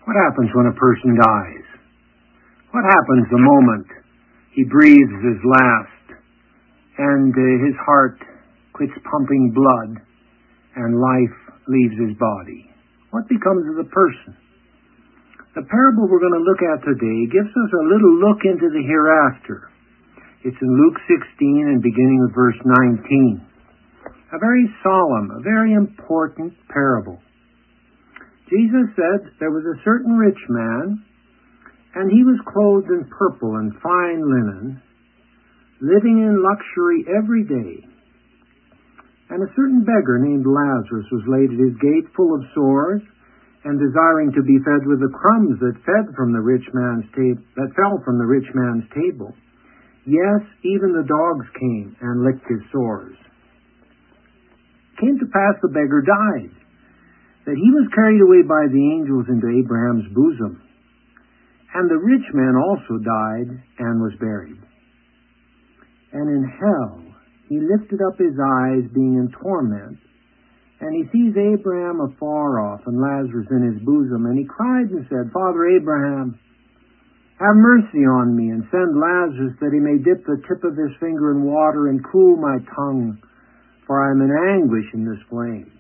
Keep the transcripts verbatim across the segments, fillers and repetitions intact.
What happens when a person dies? What happens the moment he breathes his last and uh, his heart quits pumping blood and life leaves his body? What becomes of the person? The parable we're going to look at today gives us a little look into the hereafter. It's in Luke sixteen and beginning with verse nineteen. A very solemn, a very important parable. Jesus said there was a certain rich man, and he was clothed in purple and fine linen, living in luxury every day. And a certain beggar named Lazarus was laid at his gate, full of sores, and desiring to be fed with the crumbs that fed from the rich man's table, that fell from the rich man's table. Yes, even the dogs came and licked his sores. It came to pass the beggar died, that he was carried away by the angels into Abraham's bosom. And the rich man also died and was buried. And in hell he lifted up his eyes, being in torment, and he sees Abraham afar off and Lazarus in his bosom. And he cried and said, Father Abraham, have mercy on me, and send Lazarus that he may dip the tip of his finger in water and cool my tongue, for I am in anguish in this flame.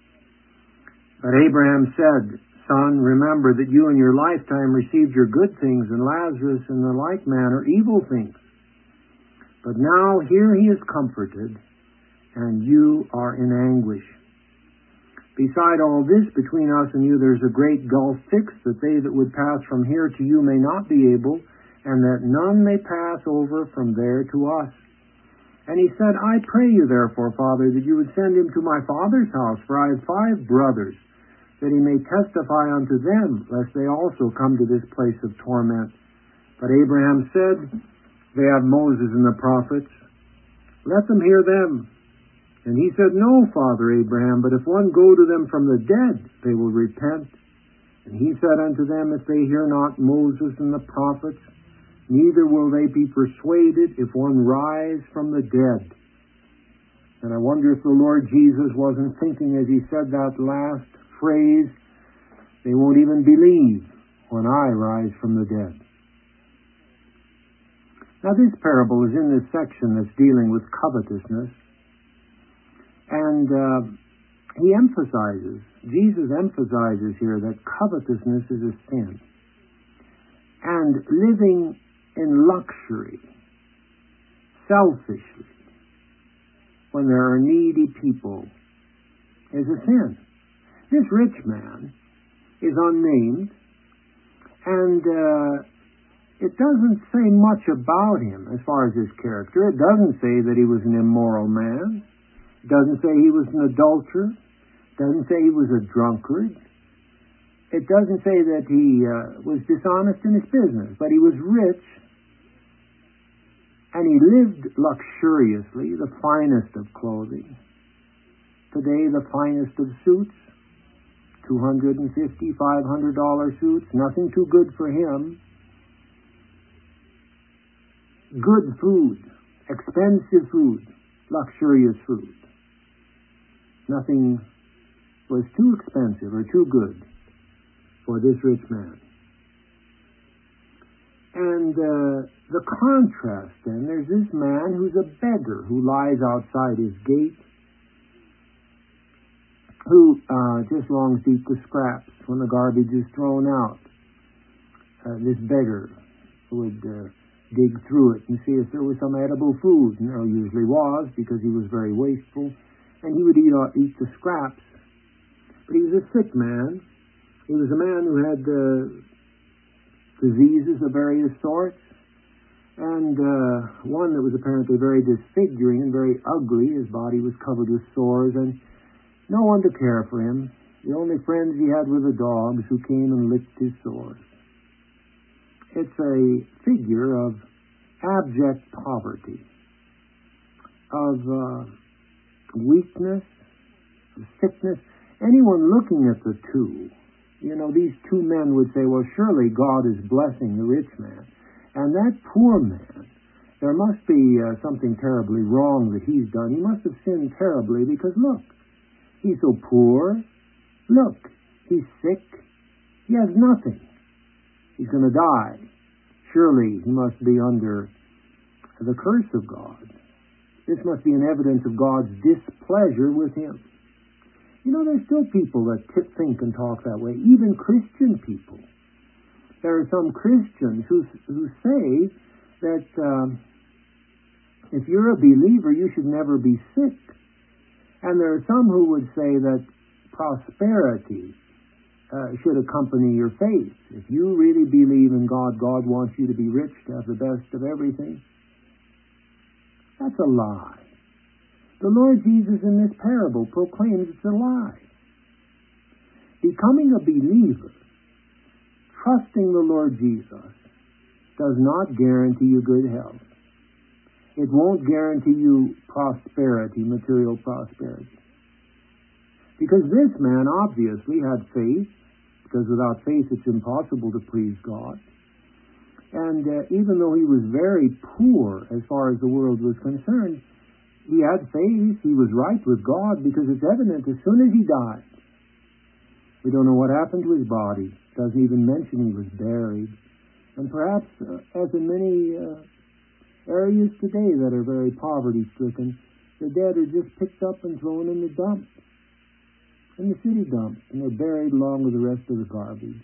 But Abraham said, Son, remember that you in your lifetime received your good things, and Lazarus in the like manner evil things. But now here he is comforted, and you are in anguish. Beside all this, between us and you there is a great gulf fixed, that they that would pass from here to you may not be able, and that none may pass over from there to us. And he said, I pray you therefore, Father, that you would send him to my father's house, for I have five brothers, that he may testify unto them, lest they also come to this place of torment. But Abraham said, They have Moses and the prophets. Let them hear them. And he said, No, Father Abraham, but if one go to them from the dead, they will repent. And he said unto them, If they hear not Moses and the prophets, neither will they be persuaded if one rise from the dead. And I wonder if the Lord Jesus wasn't thinking as he said that last phrase, they won't even believe when I rise from the dead. Now this parable is in this section that's dealing with covetousness. And uh, he emphasizes, Jesus emphasizes here that covetousness is a sin. And living in luxury, selfishly, when there are needy people, is a sin. This rich man is unnamed, and uh, it doesn't say much about him as far as his character. It doesn't say that he was an immoral man. It doesn't say he was an adulterer. It doesn't say he was a drunkard. It doesn't say that he uh, was dishonest in his business, but he was rich, and he lived luxuriously, the finest of clothing. Today, the finest of suits, two hundred fifty dollars, five hundred dollars suits, nothing too good for him. Good food, expensive food, luxurious food. Nothing was too expensive or too good for this rich man. And uh, the contrast then, there's this man who's a beggar who lies outside his gate, who uh, just longs to eat the scraps when the garbage is thrown out. Uh, this beggar would uh, dig through it and see if there was some edible food, and there usually was, because he was very wasteful, and he would eat, uh, eat the scraps. But he was a sick man. He was a man who had uh, diseases of various sorts, and uh, one that was apparently very disfiguring and very ugly. His body was covered with sores, and no one to care for him. The only friends he had were the dogs, who came and licked his sores. It's a figure of abject poverty, of uh, weakness, of sickness. Anyone looking at the two, you know, these two men would say, well, surely God is blessing the rich man. And that poor man, there must be uh, something terribly wrong that he's done. He must have sinned terribly, because look, he's so poor. Look, he's sick. He has nothing. He's going to die. Surely he must be under the curse of God. This must be an evidence of God's displeasure with him. You know, there's still people that think and talk that way, even Christian people. There are some Christians who who say that um, if you're a believer, you should never be sick. And there are some who would say that prosperity uh, should accompany your faith. If you really believe in God, God wants you to be rich, to have the best of everything. That's a lie. The Lord Jesus in this parable proclaims it's a lie. Becoming a believer, trusting the Lord Jesus, does not guarantee you good health. It won't guarantee you prosperity, material prosperity. Because this man obviously had faith, because without faith it's impossible to please God. And uh, even though he was very poor as far as the world was concerned, he had faith, he was right with God, because it's evident as soon as he died. We don't know what happened to his body. Doesn't even mention he was buried. And perhaps, uh, as in many uh, areas today that are very poverty-stricken, the dead are just picked up and thrown in the dump, in the city dump, and they're buried along with the rest of the garbage.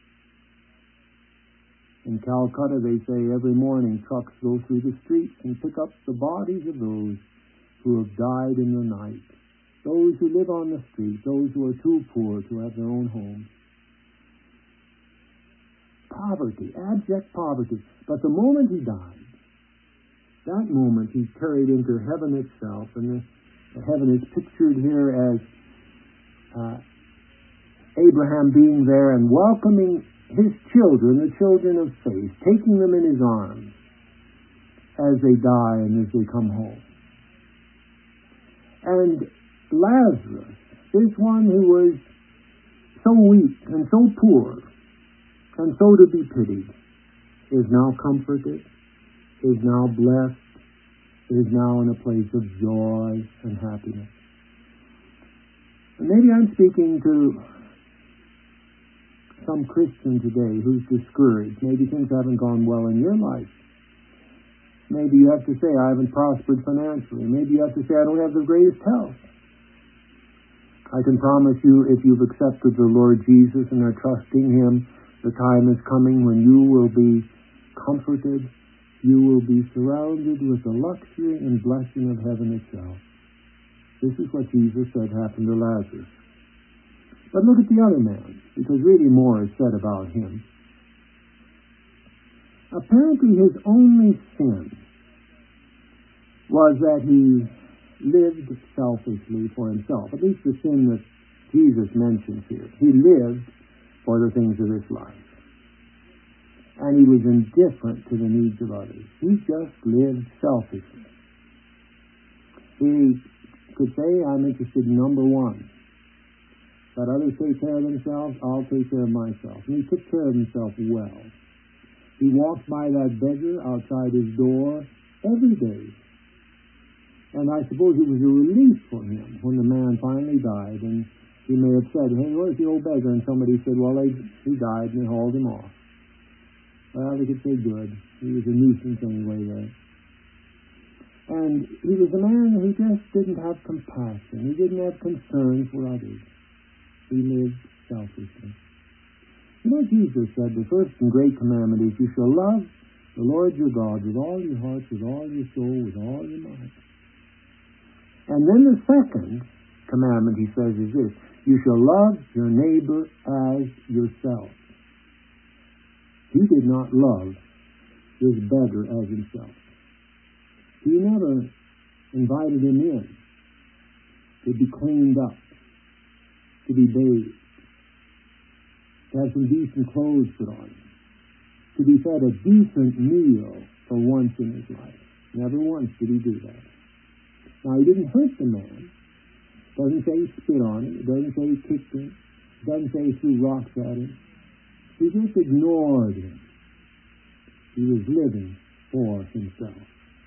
In Calcutta, they say every morning trucks go through the streets and pick up the bodies of those who have died in the night, those who live on the street, those who are too poor to have their own homes. Poverty, abject poverty. But the moment he died, that moment he's carried into heaven itself, and the, the heaven is pictured here as uh, Abraham being there and welcoming his children, the children of faith, taking them in his arms as they die and as they come home. And Lazarus, this one who was so weak and so poor and so to be pitied, is now comforted, is now blessed, is now in a place of joy and happiness. And maybe I'm speaking to some Christian today who's discouraged. Maybe things haven't gone well in your life. Maybe you have to say, I haven't prospered financially. Maybe you have to say, I don't have the greatest health. I can promise you, if you've accepted the Lord Jesus and are trusting Him, the time is coming when you will be comforted. You will be surrounded with the luxury and blessing of heaven itself. This is what Jesus said happened to Lazarus. But look at the other man, because really more is said about him. Apparently his only sin was that he lived selfishly for himself. At least the sin that Jesus mentions here. He lived for the things of this life. And he was indifferent to the needs of others. He just lived selfishly. He could say, I'm interested in number one. Let others take care of themselves, I'll take care of myself. And he took care of himself well. He walked by that beggar outside his door every day. And I suppose it was a relief for him when the man finally died. And he may have said, hey, where's the old beggar? And somebody said, well, they, he died and they hauled him off. Well, they could say good. He was a nuisance anyway there. And he was a man who just didn't have compassion. He didn't have concern for others. He lived selfishly. You know, Jesus said the first and great commandment is, you shall love the Lord your God with all your heart, with all your soul, with all your might. And then the second commandment, he says, is this, you shall love your neighbor as yourself. He did not love this beggar as himself. He never invited him in to be cleaned up, to be bathed, to have some decent clothes put on him, to be fed a decent meal for once in his life. Never once did he do that. Now, he didn't hurt the man. Doesn't say he spit on him. It doesn't say he kicked him. It doesn't say he threw rocks at him. He just ignored him. He was living for himself.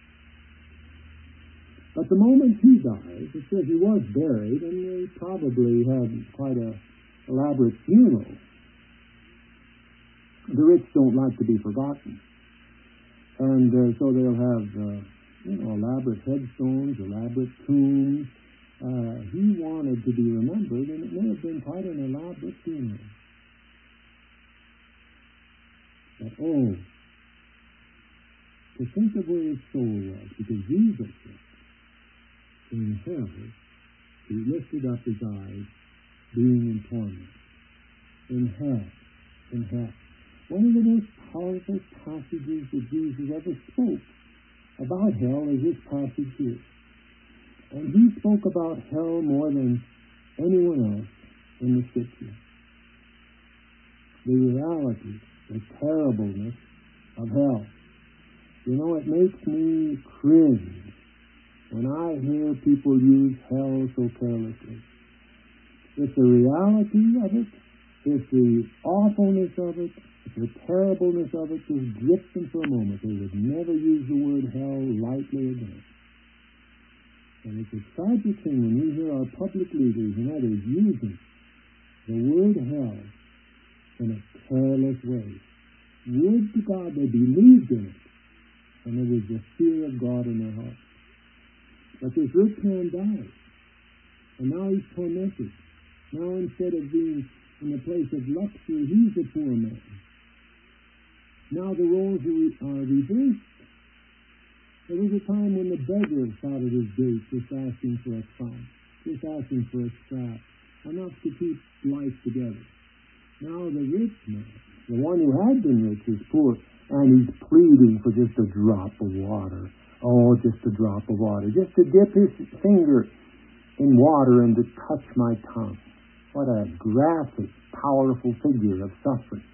But the moment he died, it says he was buried, and they probably had quite a elaborate funeral. the rich don't like to be forgotten. And uh, so they'll have, uh, you know, elaborate headstones, elaborate tombs. Uh, he wanted to be remembered, and it may have been quite an elaborate funeral. But oh, to think of where his soul was, because Jesus said, in hell, he lifted up his eyes, being in torment. In hell, in hell. One of the most powerful passages that Jesus ever spoke about hell is this passage here. And he spoke about hell more than anyone else in the Scripture. The reality, the terribleness of hell. You know, it makes me cringe when I hear people use hell so carelessly. If the reality of it, if the awfulness of it, if the terribleness of it just gripped them for a moment, they would never use the word hell lightly again. And it's a tragic thing when we hear our public leaders and others using the word hell in a careless way. Would to God they believed in it, and there was the fear of God in their hearts. But this rich man died, and now he's tormented. Now instead of being in the place of luxury, he's a poor man. Now the roles are, are reversed. There was a time when the beggar sat at his gate just asking for a crumb, just asking for a scrap, enough to keep life together. Now the rich man, the one who had been rich, is poor, and he's pleading for just a drop of water. Oh, just a drop of water. Just to dip his finger in water and to touch my tongue. What a graphic, powerful figure of suffering.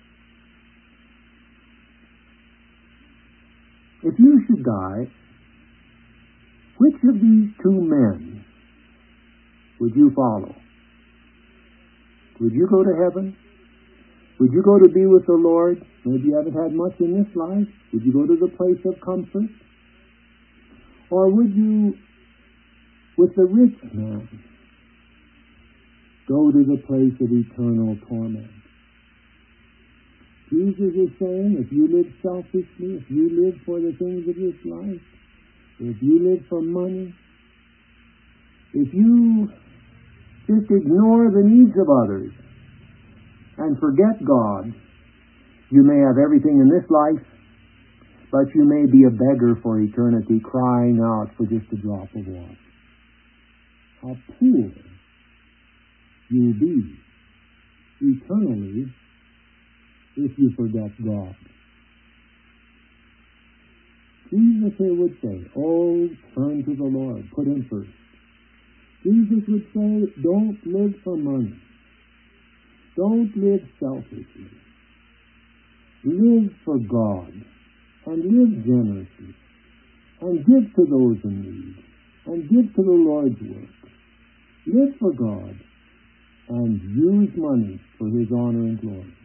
If you should die, which of these two men would you follow? Would you go to heaven? Would you go to be with the Lord? Maybe you haven't had much in this life. Would you go to the place of comfort? Or would you, with the rich man, go to the place of eternal torment? Jesus is saying, if you live selfishly, if you live for the things of this life, if you live for money, if you just ignore the needs of others and forget God, you may have everything in this life, but you may be a beggar for eternity, crying out for just a drop of water. How poor you'll be eternally if you forget God. Jesus here would say, oh, turn to the Lord, put Him first. Jesus would say, don't live for money. Don't live selfishly. Live for God, and live generously, and give to those in need, and give to the Lord's work. Live for God, and use money for His honor and glory.